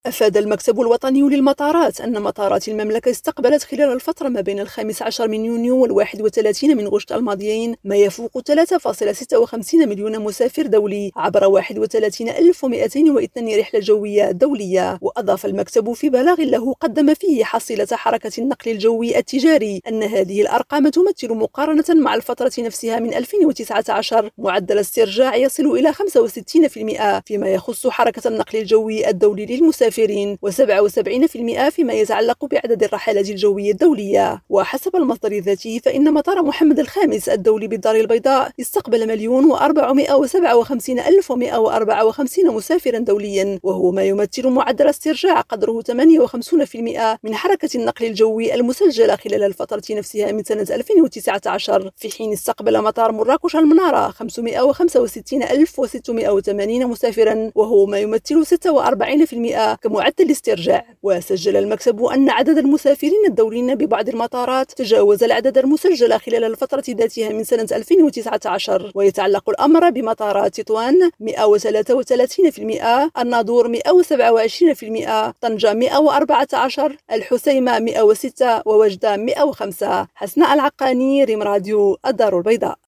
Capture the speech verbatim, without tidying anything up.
أفاد المكتب الوطني للمطارات أن مطارات المملكة استقبلت خلال الفترة ما بين الخامس عشر من يونيو والواحد وثلاثين من غشت الماضيين ما يفوق ثلاثة فاصلة ستة وخمسين مليون مسافر دولي عبر واحد وثلاثين ألف ومئتين واثنين رحلة جوية دولية. وأضاف المكتب في بلاغ له قدم فيه حصيلة حركة النقل الجوي التجاري أن هذه الأرقام تمثل مقارنة مع الفترة نفسها من ألفين وتسعة عشر معدل استرجاع يصل إلى خمسة وستين بالمئة فيما يخص حركة النقل الجوي الدولي للمسافرين، وسبعة وسبعين بالمئة فيما يتعلق بعدد الرحلات الجوية الدولية. وحسب المصدر الذاتي فإن مطار محمد الخامس الدولي بالدار البيضاء استقبل مليون وأربعمائة وسبعة وخمسين ألف ومائة وأربعة وخمسين مسافرا دوليا، وهو ما يمثل معدل استرجاع قدره ثمانية وخمسين بالمئة من حركة النقل الجوي المسجلة خلال الفترة نفسها من سنة ألفين وتسعة عشر، في حين استقبل مطار مراكش المنارة خمسمائة وخمسة وستين ألف وستمائة وثمانين مسافرا، وهو ما يمثل ستة وأربعين بالمئة كمعدل استرجاع. وسجل المكتب أن عدد المسافرين الدوليين ببعض المطارات تجاوز العدد المسجل خلال الفترة ذاتها من سنة ألفين وتسعة عشر، ويتعلق الأمر بمطارات تطوان مائة وثلاثة وثلاثين بالمئة، الناظور مائة وسبعة وعشرين بالمئة، طنجة مائة وأربعة عشر، الحسيمة مائة وستة، ووجدة مائة وخمسة. حسناء العقاني، ريم راديو، الدار البيضاء.